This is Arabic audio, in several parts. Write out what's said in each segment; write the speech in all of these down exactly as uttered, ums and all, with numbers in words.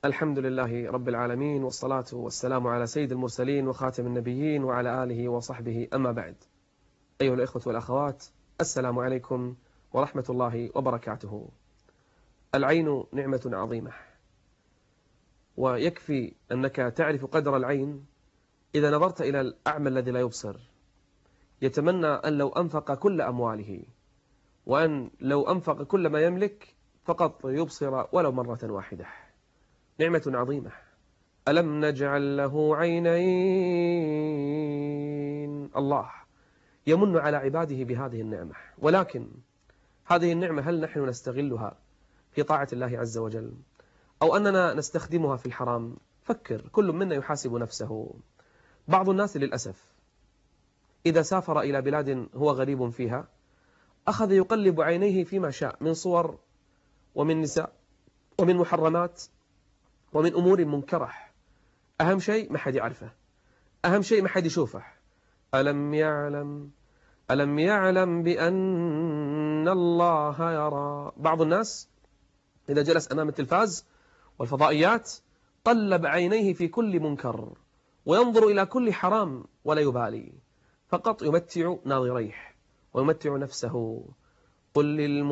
الحمد لله رب العالمين، والصلاة والسلام على سيد المرسلين وخاتم النبيين وعلى آله وصحبه، أما بعد. أيها الإخوة والأخوات، السلام عليكم ورحمة الله وبركاته. العين نعمة عظيمة، ويكفي أنك تعرف قدر العين إذا نظرت إلى الأعمى الذي لا يبصر، يتمنى أن لو أنفق كل أمواله، وأن لو أنفق كل ما يملك فقط يبصر ولو مرة واحدة. نعمة عظيمة. ألم نجعل له عينين؟ الله يمن على عباده بهذه النعمة، ولكن هذه النعمة هل نحن نستغلها في طاعة الله عز وجل، أو أننا نستخدمها في الحرام؟ فكر، كل منا يحاسب نفسه. بعض الناس للأسف إذا سافر إلى بلاد هو غريب فيها أخذ يقلب عينيه فيما شاء من صور ومن نساء ومن محرمات ومن أمور منكرة. أهم شيء ما حد يعرفه، أهم شيء ما حد يشوفه. ألم يعلم ألم يعلم بأن الله يرى. بعض الناس إذا جلس أمام التلفاز والفضائيات قلب عينيه في كل منكر وينظر إلى كل حرام ولا يبالي، فقط يمتع ناظريه ويمتع نفسه. قل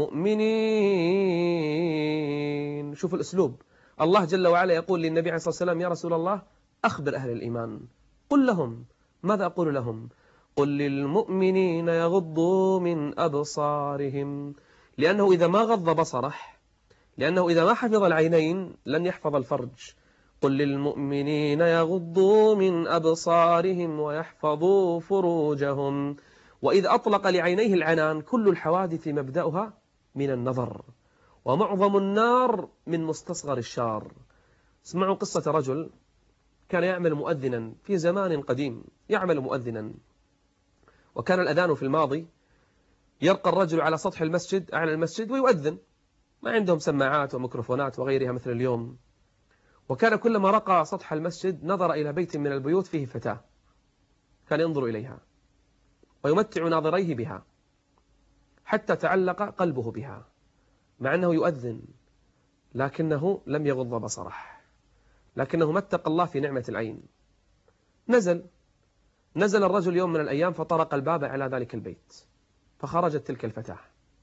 للمؤمنين، شوف الأسلوب. الله جل وعلا يقول للنبي عليه الصلاة والسلام: يا رسول الله أخبر أهل الإيمان، قل لهم. ماذا أقول لهم؟ قل للمؤمنين يغضوا من أبصارهم، لأنه إذا ما غض بصره، لأنه إذا ما حفظ العينين لن يحفظ الفرج. قل للمؤمنين يغضوا من أبصارهم ويحفظوا فروجهم. وإذ أطلق لعينيه العنان، كل الحوادث مبدأها من النظر، ومعظم النار من مستصغر الشار. اسمعوا قصة رجل كان يعمل مؤذنا في زمان قديم، يعمل مؤذنا، وكان الأذان في الماضي يرقى الرجل على سطح المسجد، أعلى المسجد، ويؤذن. ما عندهم سماعات وميكروفونات وغيرها مثل اليوم. وكان كلما رقى سطح المسجد نظر إلى بيت من البيوت فيه فتاة، كان ينظر إليها ويمتع ناظريه بها حتى تعلق قلبه بها، مع أنه يؤذن، لكنه لم يغض بصره، لكنه ما اتقى الله في نعمة العين. نزل نزل الرجل يوم من الأيام فطرق الباب على ذلك البيت، فخرجت تلك الفتاة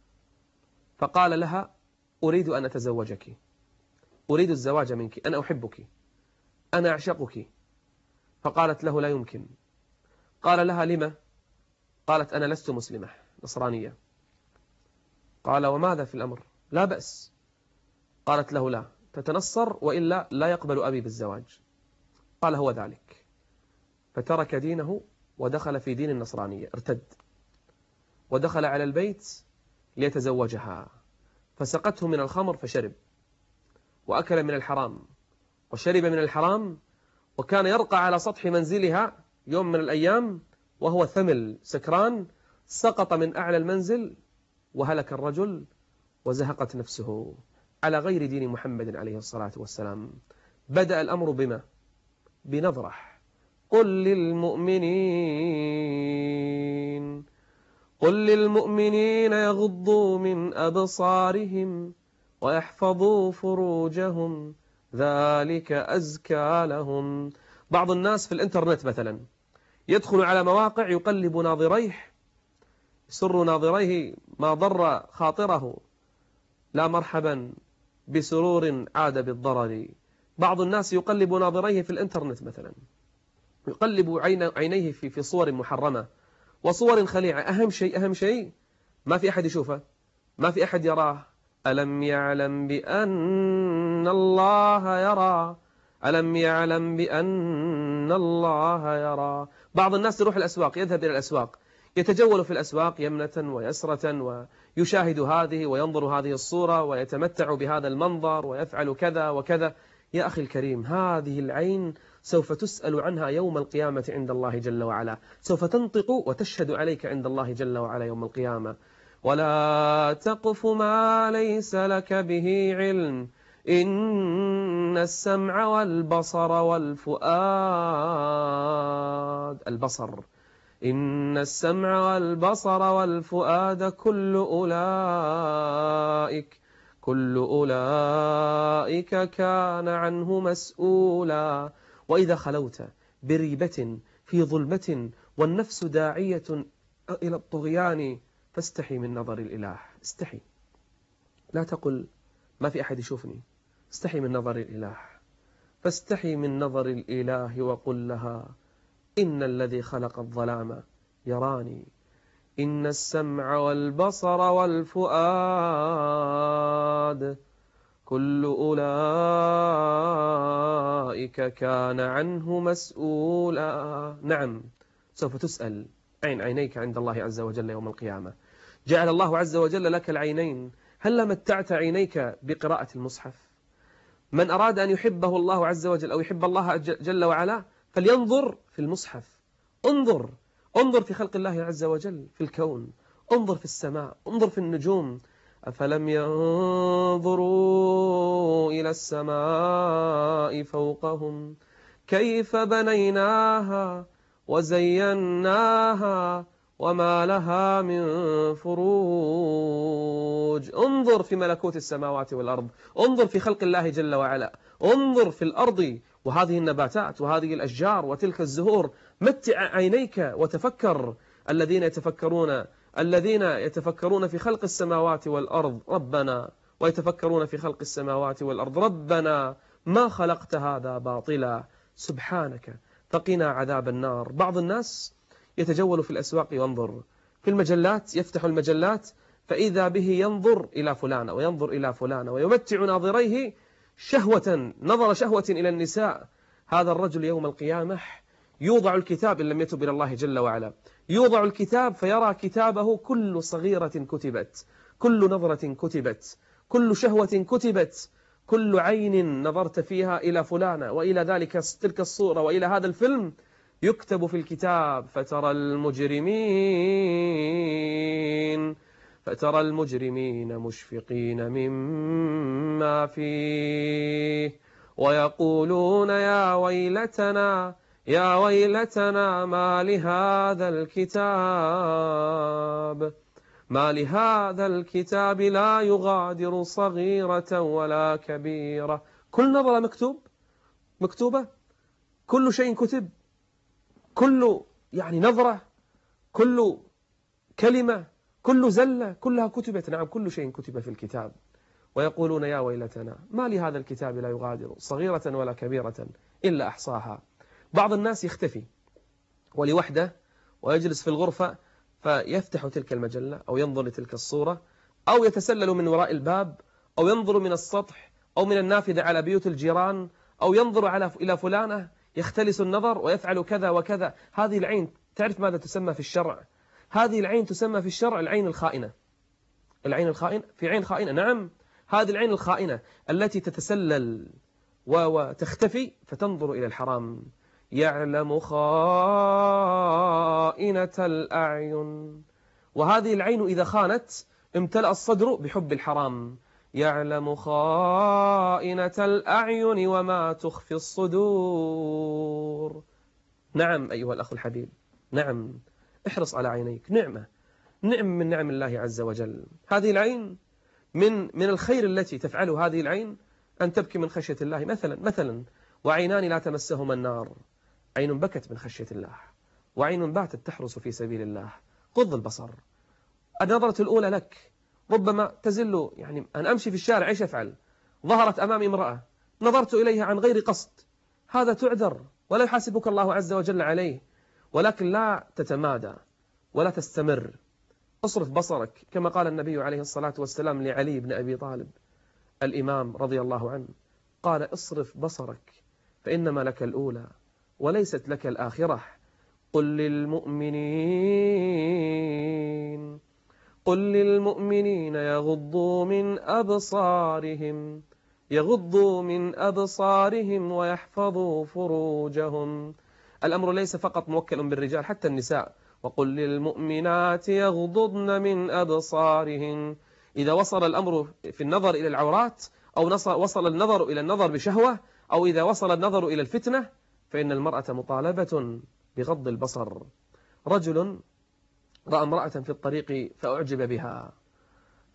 فقال لها: أريد أن أتزوجك، أريد الزواج منك، أنا أحبك، أنا أعشقك. فقالت له: لا يمكن. قال لها: لما؟ قالت: أنا لست مسلمة، نصرانية. قال: وماذا في الأمر؟ لا بأس. قالت له: لا، تتنصر وإلا لا يقبل أبي بالزواج. قال: هو ذلك. فترك دينه ودخل في دين النصرانية، ارتد ودخل على البيت ليتزوجها، فسقته من الخمر فشرب، وأكل من الحرام وشرب من الحرام، وكان يرقى على سطح منزلها يوم من الأيام وهو ثمل سكران، سقط من أعلى المنزل وهلك الرجل وزهقت نفسه على غير دين محمد عليه الصلاة والسلام. بدأ الأمر بما؟ بنظرة. قل للمؤمنين قل للمؤمنين يغضوا من أبصارهم ويحفظوا فروجهم ذلك أزكى لهم. بعض الناس في الإنترنت مثلا يدخل على مواقع يقلب ناظريه، يسر ناظريه ما ضر خاطره، لا مرحبا بسرور عاد بالضرر. بعض الناس يقلب ناظريه في الإنترنت مثلا، يقلب عينيه في في صور محرمة وصور خليعة. أهم شيء أهم شيء ما في أحد يشوفه، ما في أحد يراه. ألم يعلم بأن الله يرى ألم يعلم بأن الله يرى. بعض الناس يروح الأسواق، يذهب إلى الأسواق، يتجول في الأسواق يمنة ويسرة، ويشاهد هذه وينظر هذه الصورة ويتمتع بهذا المنظر ويفعل كذا وكذا. يا أخي الكريم، هذه العين سوف تسأل عنها يوم القيامة عند الله جل وعلا، سوف تنطق وتشهد عليك عند الله جل وعلا يوم القيامة. ولا تقف ما ليس لك به علم إن السمع والبصر والفؤاد البصر إن السمع والبصر والفؤاد كل أولئك كل أولئك كان عنه مسؤولا. وإذا خلوت بريبة في ظلمة والنفس داعية إلى الطغيان فاستحي من نظر الإله. استحي، لا تقل ما في أحد يشوفني، استحي من نظر الإله. فاستحي من نظر الإله وقل لها إن الذي خلق الظلام يراني، إن السمع والبصر والفؤاد كل أولئك كان عنه مسؤولا. نعم، سوف تسأل عن عينيك عند الله عز وجل يوم القيامة. جعل الله عز وجل لك العينين، هل متعت عينيك بقراءة المصحف؟ من أراد أن يحبه الله عز وجل أو يحب الله جل وعلا فلينظر في المصحف. انظر انظر في خلق الله عز وجل في الكون، انظر في السماء، انظر في النجوم. أفلم ينظروا إلى السماء فوقهم كيف بنيناها وزيناها وما لها من فروج. انظر في ملكوت السماوات والأرض، انظر في خلق الله جل وعلا، انظر في الأرض وهذه النباتات وهذه الأشجار وتلك الزهور. متع عينيك وتفكر. الذين يتفكرون الذين يتفكرون في خلق السماوات والأرض ربنا، ويتفكرون في خلق السماوات والأرض ربنا ما خلقت هذا باطلا سبحانك فقنا عذاب النار. بعض الناس يتجول في الأسواق وينظر في المجلات، يفتح المجلات فإذا به ينظر إلى فلان وينظر إلى فلان ويمتع ناظريه شهوة، نظر شهوة إلى النساء. هذا الرجل يوم القيامة يوضع الكتاب إن لم يتب إلى الله جل وعلا، يوضع الكتاب فيرى كتابه كل صغيرة كتبت، كل نظرة كتبت، كل شهوة كتبت، كل عين نظرت فيها إلى فلانة وإلى ذلك تلك الصورة وإلى هذا الفيلم يكتب في الكتاب. فترى المجرمين فترى المجرمين مشفقين مما فيه ويقولون يا ويلتنا يا ويلتنا ما لهذا الكتاب ما لهذا الكتاب لا يغادر صغيرة ولا كبيرة. كل نظرة مكتوب مكتوبة، كل شيء كتب، كل يعني نظرة، كل كلمة، كل زلة كلها كتبت. نعم، كل شيء كتب في الكتاب. ويقولون يا ويلتنا ما لهذا الكتاب لا يغادر صغيرة ولا كبيرة إلا أحصاها. بعض الناس يختفي ولوحده ويجلس في الغرفة فيفتح تلك المجلة أو ينظر لتلك الصورة أو يتسلل من وراء الباب أو ينظر من السطح أو من النافذة على بيوت الجيران أو ينظر على إلى فلانة يختلس النظر ويفعل كذا وكذا. هذه العين تعرف ماذا تسمى في الشرع؟ هذه العين تسمى في الشرع العين الخائنة. العين الخائنة، في عين خائنة، نعم، هذه العين الخائنة التي تتسلل وتختفي فتنظر إلى الحرام. يعلم خائنة الأعين. وهذه العين إذا خانت امتلأ الصدر بحب الحرام. يعلم خائنة الأعين وما تخفي الصدور. نعم أيها الأخ الحبيب، نعم، احرص على عينيك، نعمة نعم من نعم الله عز وجل. هذه العين من من الخير التي تفعله هذه العين أن تبكي من خشية الله. مثلا مثلا وعينان لا تمسهما النار، عين بكت من خشية الله وعين باتت تحرس في سبيل الله. غض البصر. النظرة الأولى لك ربما تزل، يعني أن أمشي في الشارع إيش أفعل؟ ظهرت أمامي امرأة نظرت إليها عن غير قصد، هذا تعذر ولا يحاسبك الله عز وجل عليه، ولكن لا تتمادى ولا تستمر. اصرف بصرك كما قال النبي عليه الصلاة والسلام لعلي بن أبي طالب الإمام رضي الله عنه، قال اصرف بصرك فإنما لك الأولى وليست لك الآخرة. قل للمؤمنين قل للمؤمنين يغضوا من أبصارهم يغضوا من أبصارهم ويحفظوا فروجهم. الأمر ليس فقط موكل بالرجال، حتى النساء. وقل للمؤمنات يغضضن من أبصارهن. إذا وصل الأمر في النظر إلى العورات أو وصل النظر إلى النظر بشهوة أو إذا وصل النظر إلى الفتنة فإن المرأة مطالبة بغض البصر. رجل رأى امرأة في الطريق فأعجب بها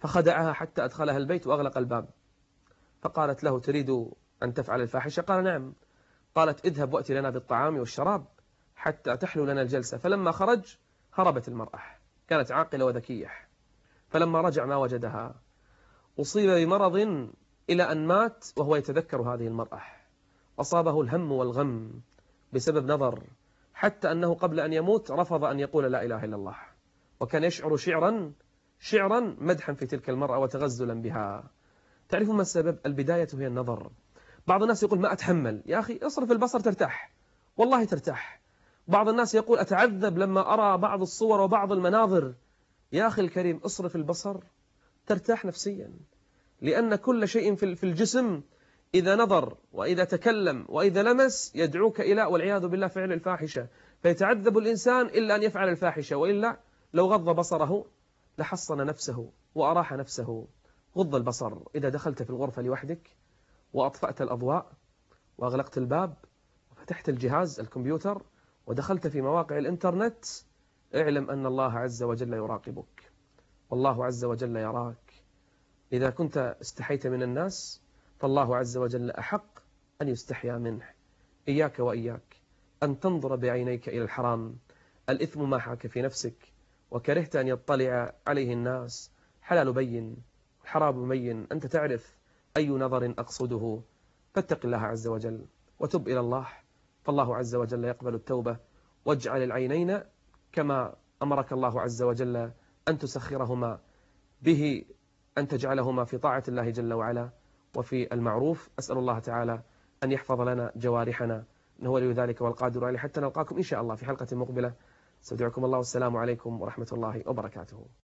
فخدعها حتى أدخلها البيت وأغلق الباب. فقالت له: تريد أن تفعل الفاحشة؟ قال: نعم. قالت: اذهب وأتي لنا بالطعام والشراب حتى تحلو لنا الجلسة. فلما خرج هربت المرأة، كانت عاقلة وذكية. فلما رجع ما وجدها، أصيب بمرض إلى أن مات وهو يتذكر هذه المرأة. أصابه الهم والغم بسبب نظر، حتى أنه قبل أن يموت رفض أن يقول لا إله إلا الله، وكان يشعر شعرا شعرا مدحا في تلك المرأة وتغزلا بها. تعرفون ما السبب؟ البداية هي النظر. بعض الناس يقول: ما أتحمل. يا أخي اصرف البصر ترتاح، والله ترتاح. بعض الناس يقول: أتعذب لما أرى بعض الصور وبعض المناظر. يا أخي الكريم، اصرف البصر ترتاح نفسيا، لأن كل شيء في الجسم إذا نظر وإذا تكلم وإذا لمس يدعوك إلى والعياذ بالله فعل الفاحشة. فيتعذب الإنسان إلا أن يفعل الفاحشة، وإلا لو غض بصره لحصن نفسه وأراح نفسه. غض البصر إذا دخلت في الغرفة لوحدك وأطفأت الأضواء وأغلقت الباب وفتحت الجهاز الكمبيوتر ودخلت في مواقع الإنترنت، اعلم أن الله عز وجل يراقبك، والله عز وجل يراك. إذا كنت استحيت من الناس فالله عز وجل أحق أن يستحيا منه. إياك وإياك أن تنظر بعينيك إلى الحرام. الإثم ما حاك في نفسك وكرهت أن يطلع عليه الناس. حلال بين، حرام بين، أنت تعرف أي نظر أقصده. فاتق الله عز وجل وتب إلى الله، فالله عز وجل يقبل التوبة. واجعل العينين كما أمرك الله عز وجل أن تسخرهما به، أن تجعلهما في طاعة الله جل وعلا وفي المعروف. أسأل الله تعالى أن يحفظ لنا جوارحنا، إنه ولي ذلك والقادر عليه. حتى نلقاكم إن شاء الله في حلقة مقبلة. استودعكم الله والسلام عليكم ورحمة الله وبركاته.